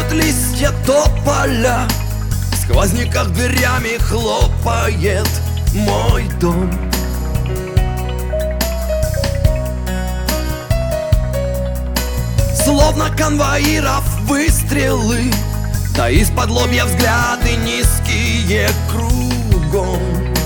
Облетают листья тополя, в сквозняках дверями хлопает мой дом. Словно конвоиров выстрелы, да из-под лобья взгляды низкие кругом.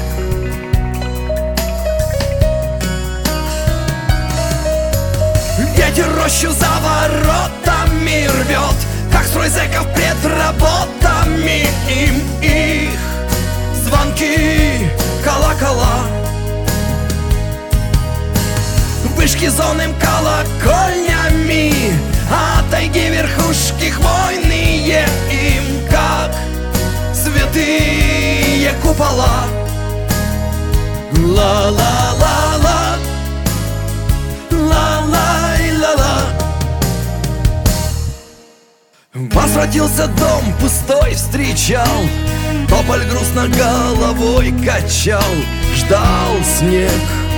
Ветер рощу за воротами рвет, как строй зэков пред работами. Им их звонки, колокола, вышки зонным колокольнями, а тайги верхушки хвойные им, как святые купола. Ла-ла-ла-ла, ла-лай-ла-ла. Возвратился дом пустой, встречал, тополь грустно головой качал, ждал снег.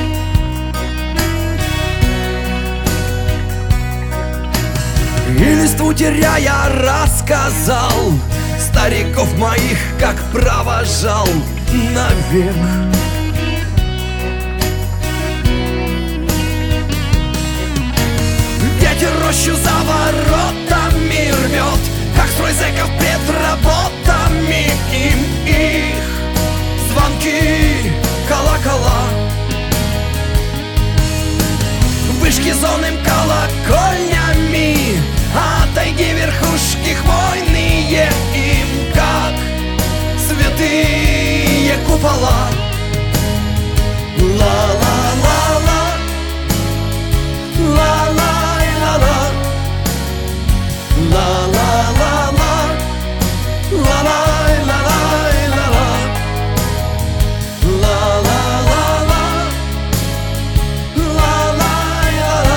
И листву теряя рассказал стариков моих, как провожал навек. Ветер рощу за воротами рвет, как строй зэков пред работами. Им их звонки, колокола, вышки зонным колокольнями, а тайги верхушки хвойные им, как святые купола. Ла-ла-ла-ла, ла-лай-ла-ла, ла-ла-ла-ла, ла-лай-ла-лай-ла-ла, ла-ла-ла-ла, ла-лай-ла-ла.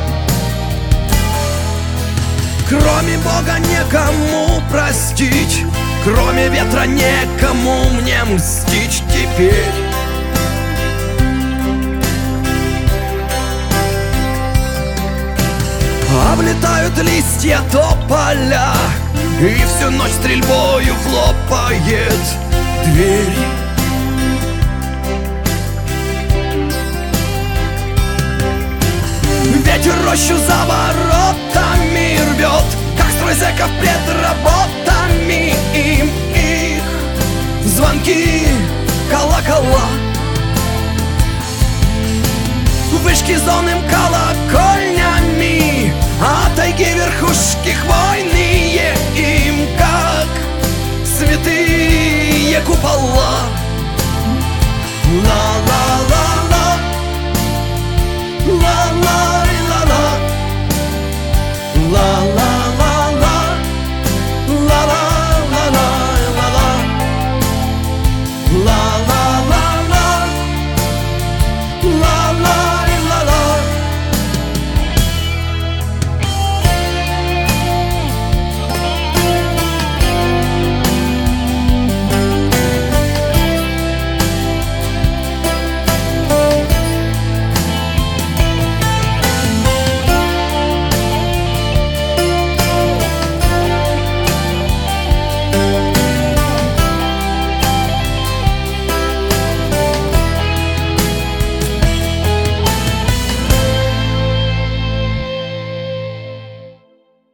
Кроме Бога некому простить, кроме ветра некому мне мстить теперь. Облетают листья тополя, и всю ночь стрельбою хлопает дверь. Ветер рощу за воротами рвет, как строй зэков пред работами. Им их звонки, колокола, вышки зонным колокольнями, а тайги верхушки хвойные